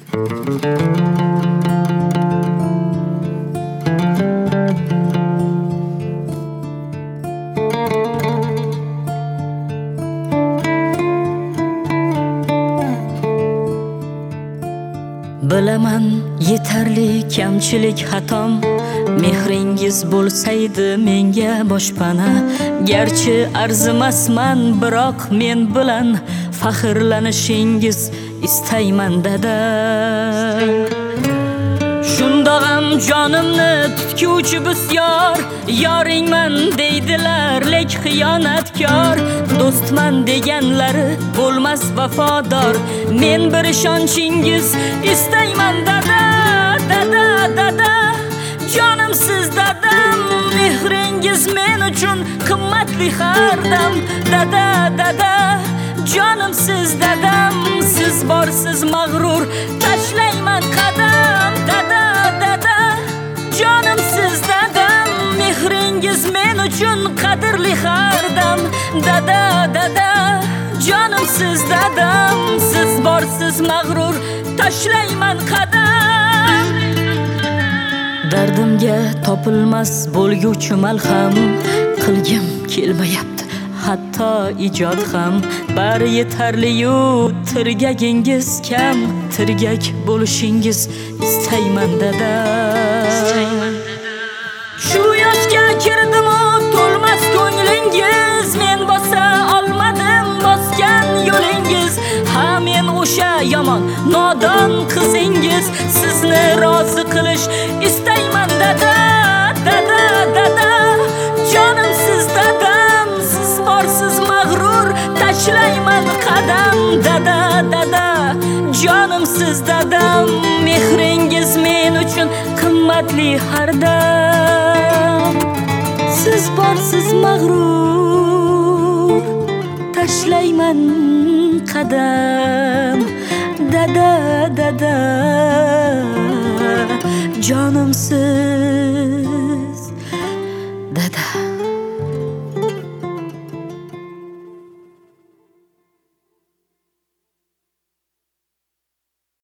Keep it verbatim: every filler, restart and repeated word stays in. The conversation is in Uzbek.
Bilaman yetarli kamchilik xatom, mehringiz bo'lsaydi menga boshpana. Garchi arzimasman, biroq men bilan faxrlanishingiz istayman dada. Shundog'am jonimni tutguvchi bisyor, yoringman deydilar lek xiyonatkor. Do'stman deganlari bo'lmas vafodor, men bir ishonchingiz istayman dada. Dada, dada, jonimsiz dadam, mehringiz men uchun qimmatli hardam. Dada, dada, jonimsiz dadam, siz borsiz mag'rur tashlayman qadam. Dada, dada, jonimsiz dadam, mehringiz men uchun qadrli hardam. Dada, dada, jonimsiz dadam, siz borsiz mag'rur tashlayman qadam. Dardimga topilmas bo'lguvchi malham, qilgim kelmayapti hatto ijod ham. Bari yetarli-yu tirgagingiz kam, tirgak bo'lishingiz istayman dada. Shu yoshga kirdim-u to'lmas ko'nglingiz, men bosa olmadim bosgan yo'lingiz. Ha, men o'sha yomon nodon qizingiz, sizni rozi qilish istayman dada. Dada, dada, jonimsiz dadam, siz borsiz mag'rur tashlayman qadam. Dada, dada, jonimsiz dadam, mehringiz men uchun qimmatli hardam. Siz borsiz mag'rur tashlayman qadam. Dada, dada, jonimsiz